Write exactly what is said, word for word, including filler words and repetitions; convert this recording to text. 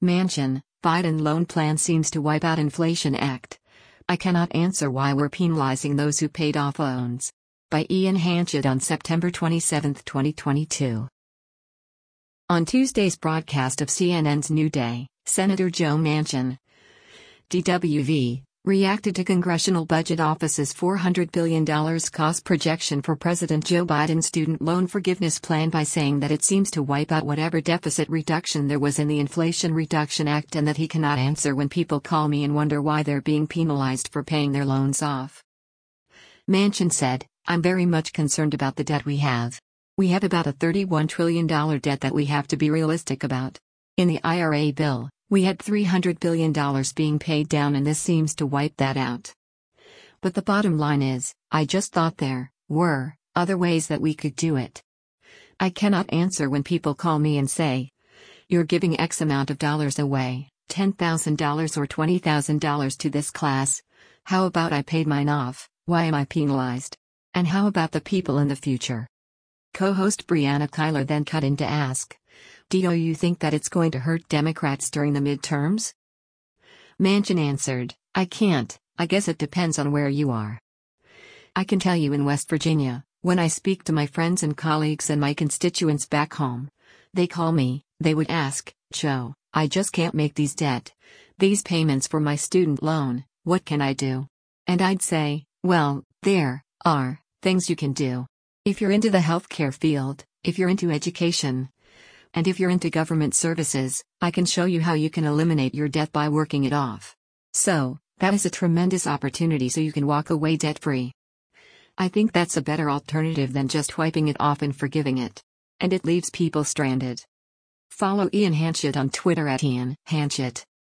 Manchin, Biden loan plan seems to wipe out Inflation Act. I cannot answer why we're penalizing those who paid off loans. By Ian Hanchett on September twenty-seventh, twenty twenty-two. On Tuesday's broadcast of C N N's New Day, Senator Joe Manchin, D W V, reacted to Congressional Budget Office's four hundred billion dollars cost projection for President Joe Biden's student loan forgiveness plan by saying that it seems to wipe out whatever deficit reduction there was in the Inflation Reduction Act and that he cannot answer when people call me and wonder why they're being penalized for paying their loans off. Manchin said, "I'm very much concerned about the debt we have. We have about a thirty-one trillion dollars debt that we have to be realistic about. In the I R A bill, we had three hundred billion dollars being paid down and this seems to wipe that out. But the bottom line is, I just thought there were other ways that we could do it. I cannot answer when people call me and say, you're giving X amount of dollars away, ten thousand dollars or twenty thousand dollars to this class. How about I paid mine off? Why am I penalized? And how about the people in the future?" Co-host Brianna Keilar then cut in to ask, "Do you think that it's going to hurt Democrats during the midterms?" Manchin answered, "I can't, I guess it depends on where you are. I can tell you in West Virginia, when I speak to my friends and colleagues and my constituents back home, they call me, they would ask, Joe, I just can't make these debt, these payments for my student loan, what can I do? And I'd say, well, there are things you can do. If you're into the healthcare field, if you're into education, and if you're into government services, I can show you how you can eliminate your debt by working it off. So, that is a tremendous opportunity so you can walk away debt-free. I think that's a better alternative than just wiping it off and forgiving it. And it leaves people stranded." Follow Ian Hanchett on Twitter at Ian Hanchett.